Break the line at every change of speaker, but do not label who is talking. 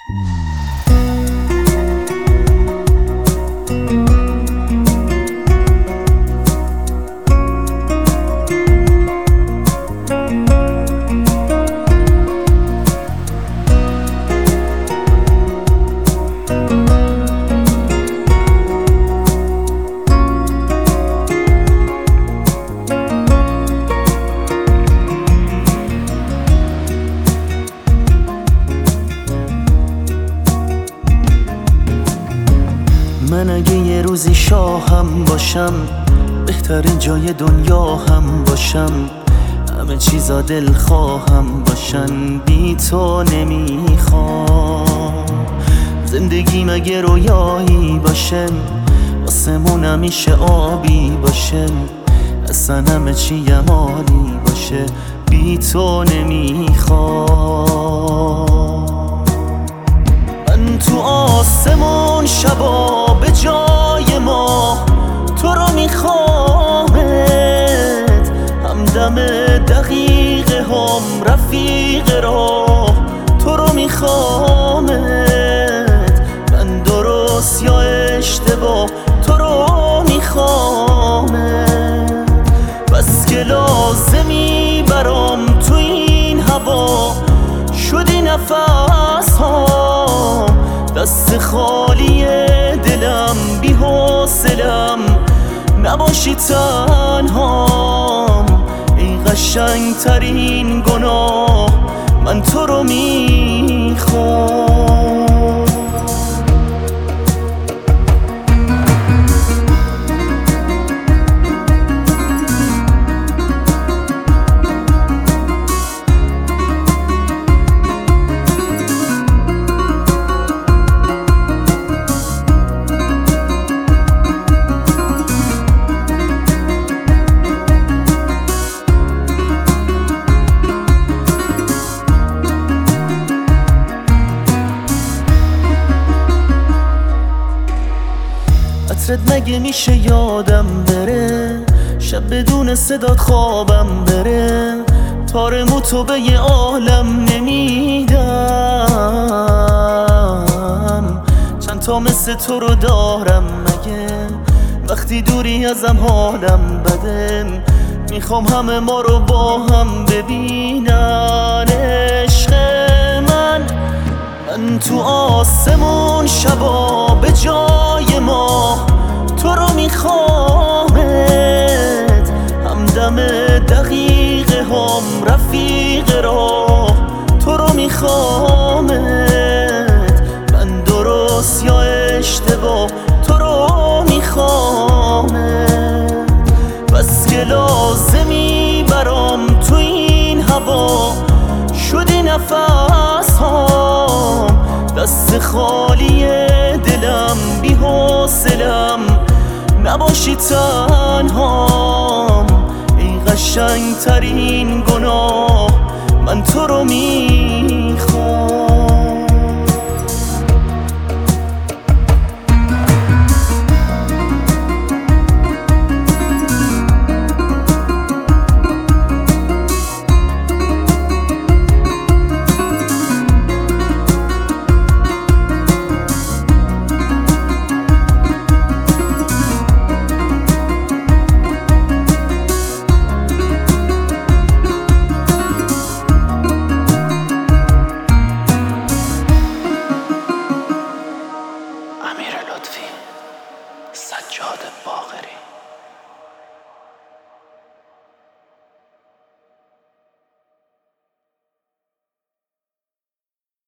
من اگه یه روزی شاهم باشم، بهترین جای دنیا هم باشم، همه چیزا دل خواهم باشن، بی تو نمیخوام. زندگی مگه رویایی باشه، واسمون همیشه آبی باشه، اصلا همه چی عالی باشه، بی تو نمیخوام. من تو آسمون شبا به جای ما تو رو میخوامت، همدم دقیقه هم رفیق راه تو رو میخوامت. من درست یا اشتباه تو رو میخوامت، بس که لازمی برام تو این هوا شدی نفس هام، دست خالی دلم بی حوصلم نباشی تنهام. ای قشنگ ترین گناه من تو رو میخوام. عطرت مگه میشه یادم بره، شب بدون صدات خوابم بره، تار موتو به یه عالم نمیدم. چند تا مثل تو رو دارم مگه، وقتی دوری ازم حالم بده، میخوام همه ما رو با هم ببینن. عشق من تو آسمون شبا به جای ما تو رو میخوامت، همدم دقیقه هم رفیق راه تو رو میخوامت. من درست یا اشتباه تو رو میخوامت، بس که لازمی برام تو این هوا شدی نفس هام، دست خالی دلم بی حوصلم نباشی تنهام. ای قشنگ ترین گناه من تو رو میخوام. امیر لطفی، سجاد باقری.